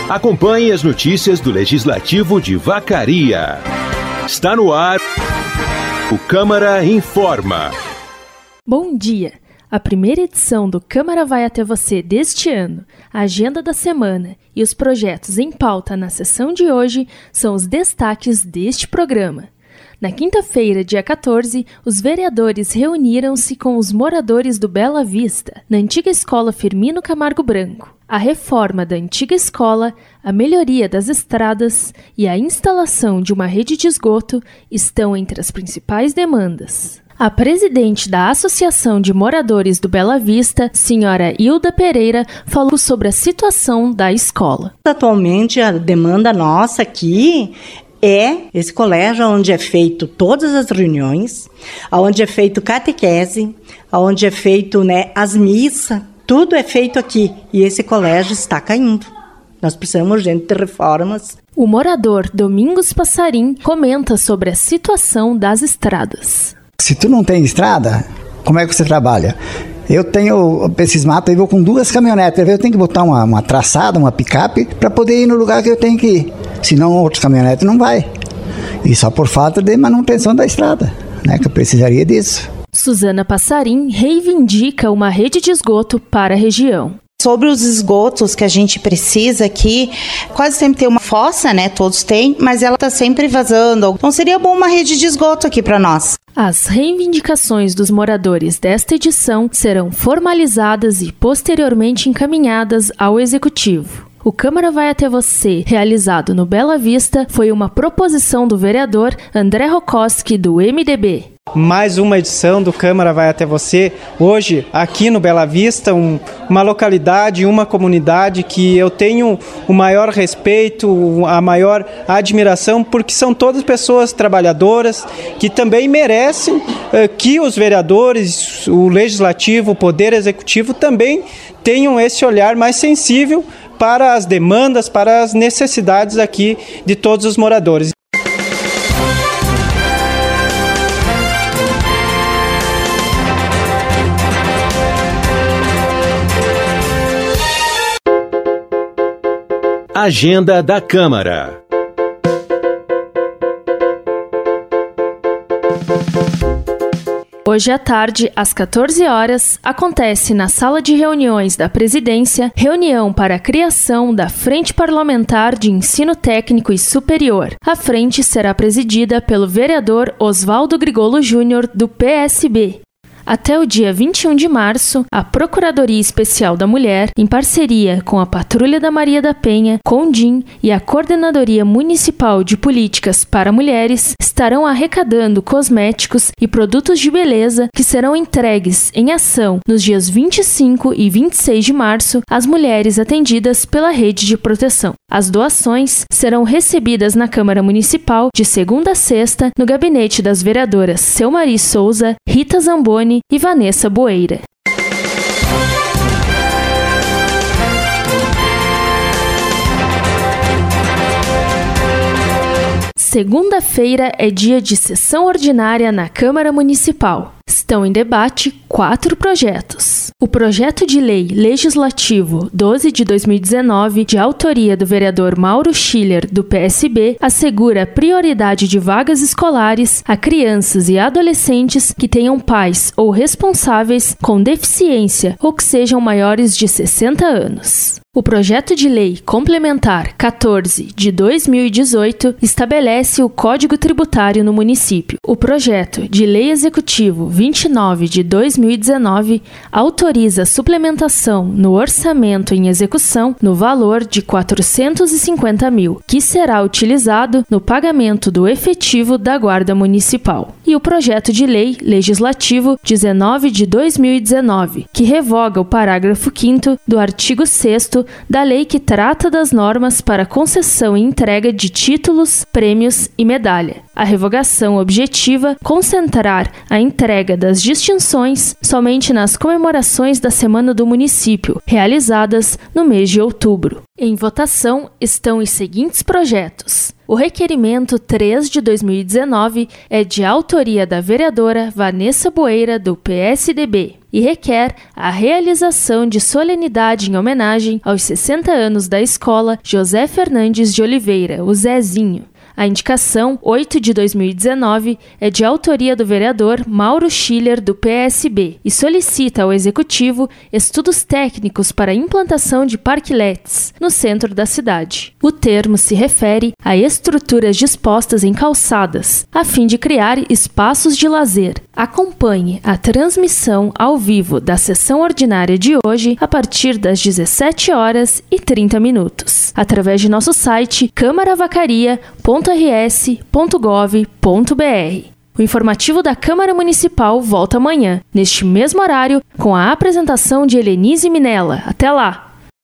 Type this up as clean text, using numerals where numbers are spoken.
Acompanhe as notícias do Legislativo de Vacaria. Está no ar o Câmara Informa. Bom dia! A primeira edição do Câmara vai até você deste ano. A agenda da semana e os projetos em pauta na sessão de hoje são os destaques deste programa. Na quinta-feira, dia 14, os vereadores reuniram-se com os moradores do Bela Vista, na antiga escola Firmino Camargo Branco. A reforma da antiga escola, a melhoria das estradas e a instalação de uma rede de esgoto estão entre as principais demandas. A presidente da Associação de Moradores do Bela Vista, senhora Hilda Pereira, falou sobre a situação da escola. Atualmente, a demanda nossa aqui é esse colégio onde é feito todas as reuniões, onde é feito catequese, onde é feito as missas, tudo é feito aqui. E esse colégio está caindo. Nós precisamos urgente de reformas. O morador Domingos Passarim comenta sobre a situação das estradas. Se tu não tem estrada, como é que você trabalha? Eu tenho esses matos, eu vou com 2 caminhonetas, eu tenho que botar uma traçada, uma picape, para poder ir no lugar que eu tenho que ir. Senão outros caminhonetes não vai. E só por falta de manutenção da estrada, que eu precisaria disso. Suzana Passarim reivindica uma rede de esgoto para a região. Sobre os esgotos que a gente precisa aqui, quase sempre tem uma fossa, todos têm, mas ela está sempre vazando. Então seria bom uma rede de esgoto aqui para nós. As reivindicações dos moradores desta edição serão formalizadas e posteriormente encaminhadas ao Executivo. O Câmara vai até você, realizado no Bela Vista, foi uma proposição do vereador André Rokoski, do MDB. Mais uma edição do Câmara vai até você, hoje aqui no Bela Vista, uma localidade, uma comunidade que eu tenho o maior respeito, a maior admiração, porque são todas pessoas trabalhadoras que também merecem que os vereadores, o Legislativo, o Poder Executivo também tenham esse olhar mais sensível para as demandas, para as necessidades aqui de todos os moradores. Agenda da Câmara. Hoje à tarde, às 14 horas, acontece na Sala de Reuniões da Presidência, reunião para a criação da Frente Parlamentar de Ensino Técnico e Superior. A frente será presidida pelo vereador Oswaldo Grigolo Júnior, do PSB. Até o dia 21 de março, a Procuradoria Especial da Mulher, em parceria com a Patrulha da Maria da Penha, Condim e a Coordenadoria Municipal de Políticas para Mulheres, estarão arrecadando cosméticos e produtos de beleza que serão entregues em ação nos dias 25 e 26 de março às mulheres atendidas pela rede de proteção. As doações serão recebidas na Câmara Municipal de segunda a sexta no gabinete das vereadoras Selmari Souza, Rita Zamboni e Vanessa Boeira. Segunda-feira é dia de sessão ordinária na Câmara Municipal. Estão em debate 4 projetos. O projeto de lei legislativo 12 de 2019, de autoria do vereador Mauro Schiller, do PSB, assegura prioridade de vagas escolares a crianças e adolescentes que tenham pais ou responsáveis com deficiência ou que sejam maiores de 60 anos. O projeto de lei complementar 14 de 2018 estabelece o Código Tributário no município. O projeto de lei executivo 29 de 2019 autoriza a suplementação no orçamento em execução no valor de 450 mil, que será utilizado no pagamento do efetivo da Guarda Municipal. E o projeto de lei legislativo 19 de 2019, que revoga o parágrafo 5º do artigo 6º da lei que trata das normas para concessão e entrega de títulos, prêmios e medalha. A revogação objetiva concentrar a entrega das distinções somente nas comemorações da Semana do Município, realizadas no mês de outubro. Em votação estão os seguintes projetos. O requerimento 3 de 2019 é de autoria da vereadora Vanessa Boeira, do PSDB, e requer a realização de solenidade em homenagem aos 60 anos da escola José Fernandes de Oliveira, o Zezinho. A indicação 8 de 2019 é de autoria do vereador Mauro Schiller, do PSB, e solicita ao Executivo estudos técnicos para a implantação de parklets no centro da cidade. O termo se refere a estruturas dispostas em calçadas, a fim de criar espaços de lazer. Acompanhe a transmissão ao vivo da sessão ordinária de hoje a partir das 17h30, através de nosso site câmaravacaria.rs.gov.br. O informativo da Câmara Municipal volta amanhã, neste mesmo horário, com a apresentação de Helenise Minella. Até lá!